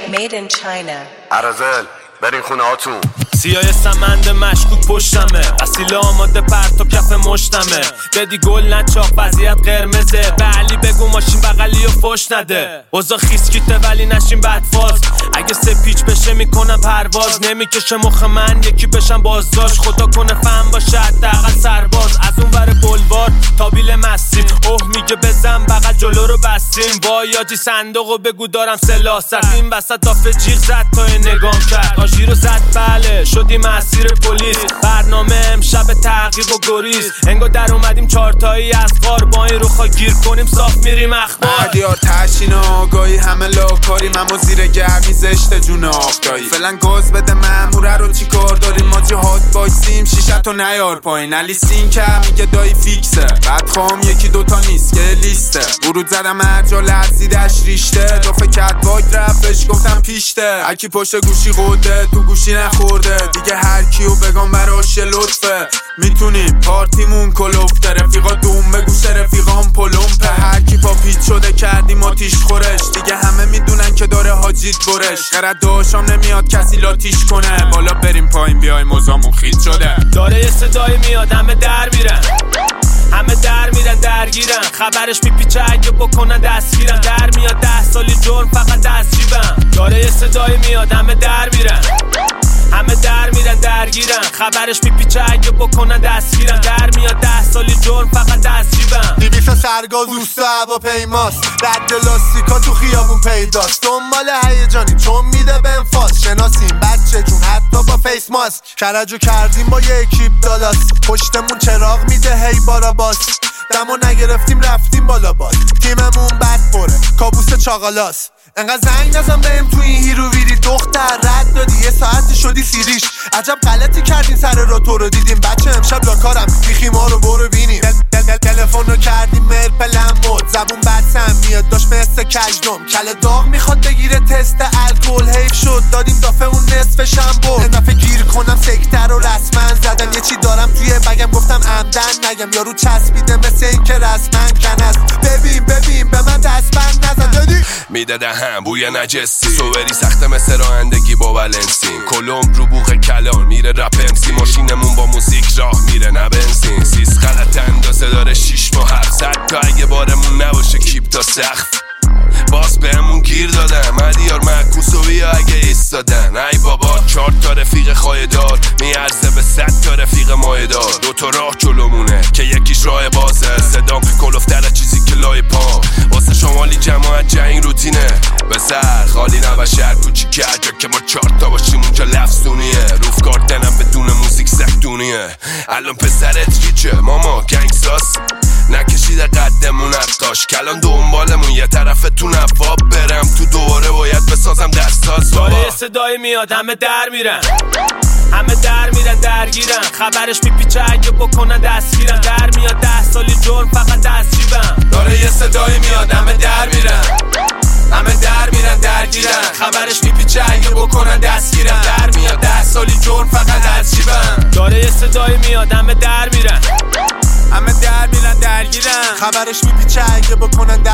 Made in China. عرضل برین خونه هاتون. سیاه سمند مشکوک پشتمه، اصیل آماده پرتو کف مشتمه. بدی گل نچاق وضعیت قرمزه، به علی بگو ماشین بغلی و فش نده. اوضاع خیسکیته ولی نشین بدفاز، اگه سپیچ بشه میکنم پرواز. نمیکشه مخ من یکی بشم بازداشت، خدا کنه فهم باشه حداقل سرباز. از اون ور بلوار تا بیل مستیم، اوه میگه بزن بغل جلو رو بستیم. وای آجی صندوقو بگو دارم سلاست، این وسط دافه جیغ زد تا نگام کرد. آژی رو زد بله شدیم مسیر پلیس، برنامه امشب تعقیب و گریز. انگار در اومدیم چارتایی از غار، با این روخا گیر کنیم صاف میریم اخبار. عدیار تشین آگاهی همه لاکاری، ممو زیر گرمی زشت جون آفتایی. فعلا گاز بده ماموره رو چی کار داریم، ما جهاد بایستیم شیشتو نیار پایین. علی سین که میگه دایی فیکسه، بعد خواهم یکی دوتا نیست که لیسته. ورود زدم هرجا لرزیدش ریشته، دافه کت واک رفتش گفتم پیشته. اکی پشت گوشی قده تو گوشی نخورده، دیگه هر کیو بگم براش لطفه. میتونیم پارتیمون کلوفته، رفیقا دوم بگوشه رفیقام پلومپه. هر کی پا پیچ شده کردیم آتیش خورش، دیگه همه میدونن که داره حاجیت برش. غرد داشام نمیاد کسی لاتیش کنه، بالا بریم پایین بیایم موزامون خیت شده. داره یه صدایی میاد همه در میرن، همه در میرن درگیرن. خبرش میپیچه اگه بکنن دستگیرن، در میاد 10 سالی جرم فقط از جیبم. داره یه صدایی میاد همه در میرن، همه در میرن درگیرن. خبرش میپیچه اگه بکنن دستگیرن، در میاد 10 سالی جرم فقط از جیبم. 200 سرگاز روستا هواپیماست، رد لاستیکا تو خیابون پیداست. دنبال هیجانی چون میده به انفاس، شناسیم بچه جون حتی با فیس ماسک. کرجو کردیم با یه اکیپ دالاس، پشتمون چراغ میده هی بارا باس. دمو نگرفتیم رفتیم بالا باز، تیممون بد پره کابوس چاقالاس. انقدر زنگ نزن بهم تو این هیرو ویری، دختر رد دادی یه ساعت شدی سیریش. عجب غلطی کردین سر رو تو رو دیدیم، بچه امشب لاکارم بیخی ما رو برو بینیم. تلفن رو کردیم مرپلم مود، زبون بد سم میاد داشت مثل کجدم. کل داغ میخواد بگیره تست الکل، حیف شد دادیم دافه اون نصفشم برد. نفه گیر کنم سکتر رو رسما زدم، یه چی دارم توی بگم گفتم عمدن نگم. یارو چسبیده مثل این که رسما کن است. ببین به من دستبند نزن دادی میداده هم بوی نجسی، سوبری سخته مثل رانندگی با ولنسین. کلمب رو بوغ کلان میره رپ امسی، ماشینمون با موزیک راه میره نه بنزین. سیس غلط اندازه داره 6 ماه حبس، حتی اگه بارمون نباشه کیپ تا سقف. باز بهمون گیر دادن عدیار معکوس و بیا اگه ایستادن. ای بابا 4 تا رفیق خایدار میارزه به 100 تا رفیق مایدار. 2 تا راه جلومونه که یکیش راه بازه، صدام کلوفتر چیزی که لای پا. واسه شمالی جماعت جنگ روتینه، بسر خالی نبا شهر کوچیکه. جا که ما 4 تا باشیم اونجا لفظونیه، روف کارتنم بدون موزیک سختونیه. الان پسرت ریچه ماما گنگساس، نکشیده قدمون عقاش. کلان دنبالمون یه طرف تو نواب، برم تو دوباره باید بسازم دستاز. داره یه صدایی میاد همه در میرن، همه در میرن درگیرن. خبرش میپیچه اگه بکنن دستگیرن، در میاد 10 سالی جرم فقط از جیبم. داره یه صدایی میاد همه در میرن، همه در میرن درگیرن. خبرش میپیچه اگه بکنن دستگیرن، در میاد 10 سالی جرم فقط از جیبم. داره یه صدایی میاد همه در میرن، همه در میرن درگیرن. خبرش میپیچه اگه بکنن